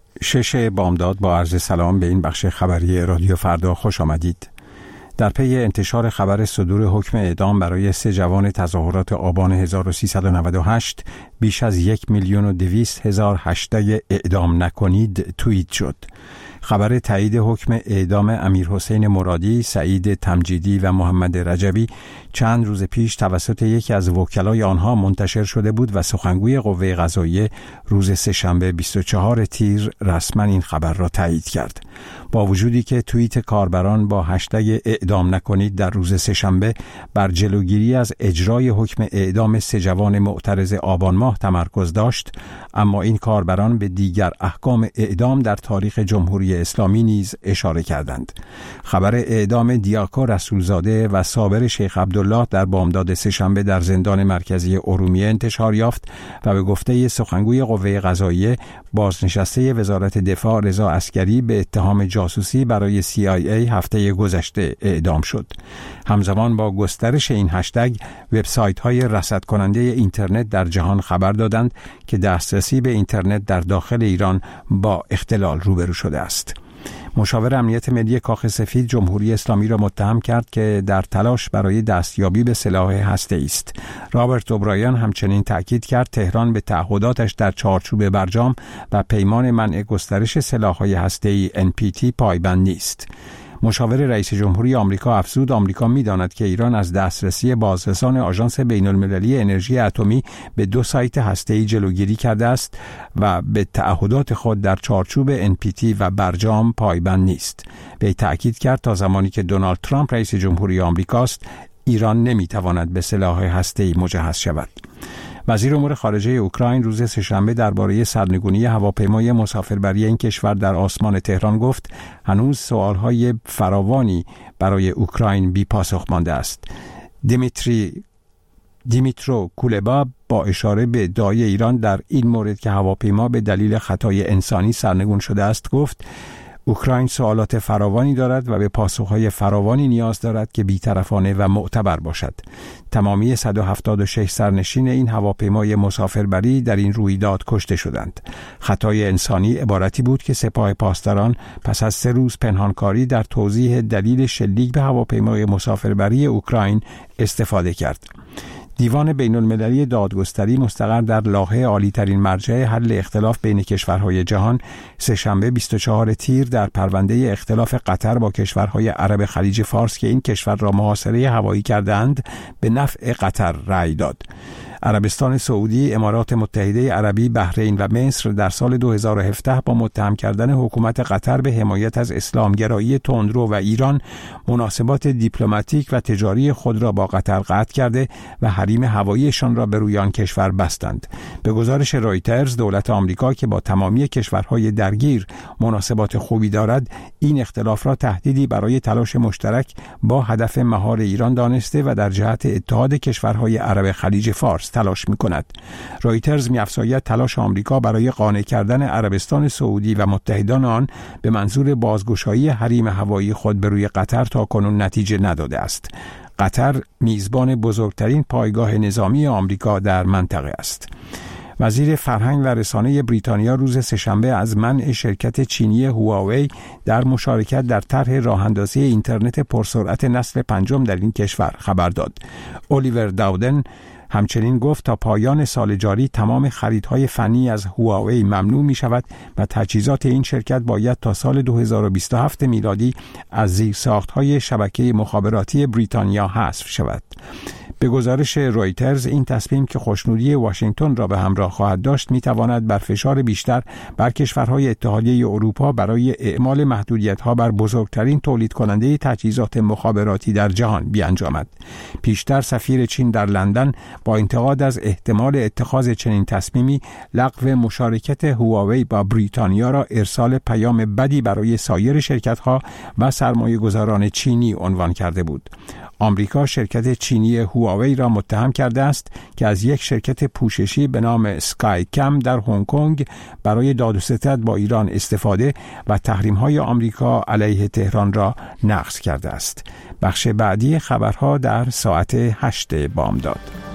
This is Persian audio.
6 بامداد با عرض سلام به این بخش خبری رادیو فردا خوش آمدید. در پی انتشار خبر صدور حکم اعدام برای 3 جوان تظاهرات آبان 1398 بیش از 1,200,000 هشتگ اعدام نکنید توییت شد. خبر تایید حکم اعدام امیرحسین مرادی، سعید تمجیدی و محمد رجبی چند روز پیش توسط یکی از وکلای آنها منتشر شده بود و سخنگوی قوه قضاییه روز سه‌شنبه 24 تیر رسما این خبر را تایید کرد. با وجودی که توییت کاربران با هشتگ اعدام نکنید در روز سه‌شنبه بر جلوگیری از اجرای حکم اعدام 3 جوان معترض آبان ماه تمرکز داشت، اما این کاربران به دیگر احکام اعدام در تاریخ جمهوری اسلامی نیز اشاره کردند. خبر اعدام دیاکو رسولزاده و صابر شیخ عبدالله در بامداد سه‌شنبه در زندان مرکزی ارومیه انتشار یافت و به گفته سخنگوی قوه قضاییه بازنشسته وزارت دفاع رضا عسکری به اتهام جاسوسی برای CIA هفته گذشته اعدام شد. همزمان با گسترش این هشتگ، وبسایت‌های رصد کننده اینترنت در جهان خبر دادند که دسترسی به اینترنت در داخل ایران با اختلال روبرو شده است. مشاور امنیت ملی کاخ سفید جمهوری اسلامی را متهم کرد که در تلاش برای دستیابی به سلاح هسته‌ای است. رابرت اوبرایان همچنین تاکید کرد تهران به تعهداتش در چارچوب برجام و پیمان منع گسترش سلاح‌های هسته‌ای NPT پایبند نیست. مشاور رئیس جمهوری آمریکا افزود آمریکا می‌داند که ایران از دسترسی بازرسان آژانس بین‌المللی انرژی اتمی به 2 سایت هسته‌ای جلوگیری کرده است و به تعهدات خود در چارچوب NPT و برجام پایبند نیست. به تأکید کرد تا زمانی که دونالد ترامپ رئیس جمهوری آمریکاست، ایران نمی‌تواند به سلاح هسته‌ای مجهز شود. وزیر امور خارجه اوکراین روز سه‌شنبه درباره سرنگونی هواپیمای مسافربری این کشور در آسمان تهران گفت هنوز سوالهای فراوانی برای اوکراین بی پاسخ مانده است. دیمیترو کولبا با اشاره به ادعای ایران در این مورد که هواپیما به دلیل خطای انسانی سرنگون شده است گفت اوکراین سوالات فراوانی دارد و به پاسخهای فراوانی نیاز دارد که بی‌طرفانه و معتبر باشد. تمامی 176 سرنشین این هواپیمای مسافربری در این رویداد کشته شدند. خطای انسانی عبارتی بود که سپاه پاسداران پس از 3 روز پنهانکاری در توضیح دلیل شلیک به هواپیمای مسافربری اوکراین استفاده کرد. دیوان بین‌المللی دادگستری مستقر در لاهه عالی‌ترین مرجع حل اختلاف بین کشورهای جهان سه‌شنبه 24 تیر در پرونده اختلاف قطر با کشورهای عرب خلیج فارس که این کشور را محاصره هوایی کردند به نفع قطر رأی داد. عربستان سعودی، امارات متحده عربی، بحرین و مصر در سال 2017 با متهم کردن حکومت قطر به حمایت از اسلامگرایی تندرو و ایران مناسبات دیپلماتیک و تجاری خود را با قطر قطع کرده و حریم هواییشان را به روی آن کشور بستند. به گزارش رایترز، دولت آمریکا که با تمامی کشورهای درگیر مناسبات خوبی دارد، این اختلاف را تهدیدی برای تلاش مشترک با هدف مهار ایران دانسته و در جهت اتحاد کشورهای عرب خلیج فارس تلاش می‌کند. رایترز می‌افزاید تلاش آمریکا برای قانع کردن عربستان سعودی و متحدان آن به منظور بازگشایی حریم هوایی خود به روی قطر تاکنون نتیجه نداده است. قطر میزبان بزرگترین پایگاه نظامی آمریکا در منطقه است. وزیر فرهنگ و رسانه بریتانیا روز سه‌شنبه از منع شرکت چینی هواوی در مشارکت در طرح راه‌اندازی اینترنت پرسرعت نسل 5 در این کشور خبر داد. الیور داودن همچنین گفت تا پایان سال جاری تمام خریدهای فنی از هواوی ممنوع می شود و تجهیزات این شرکت باید تا سال 2027 میلادی از زیرساختهای شبکه مخابراتی بریتانیا حذف شود. به گزارش رایترز این تصمیم که خوشنودی واشنگتن را به همراه خواهد داشت میتواند بر فشار بیشتر بر کشورهای اتحادیه اروپا برای اعمال محدودیت‌ها بر بزرگترین تولید کننده تجهیزات مخابراتی در جهان بیانجامد. پیشتر سفیر چین در لندن با انتقاد از احتمال اتخاذ چنین تصمیمی لغو مشارکت هواوی با بریتانیا را ارسال پیام بدی برای سایر شرکت‌ها و سرمایه‌گذاران چینی عنوان کرده بود. آمریکا شرکت چینی هواوی را متهم کرده است که از یک شرکت پوششی به نام اسکای کم در هنگ کنگ برای داد و ستد با ایران استفاده و تحریم‌های آمریکا علیه تهران را نقض کرده است. بخش بعدی خبرها در ساعت 8 بامداد.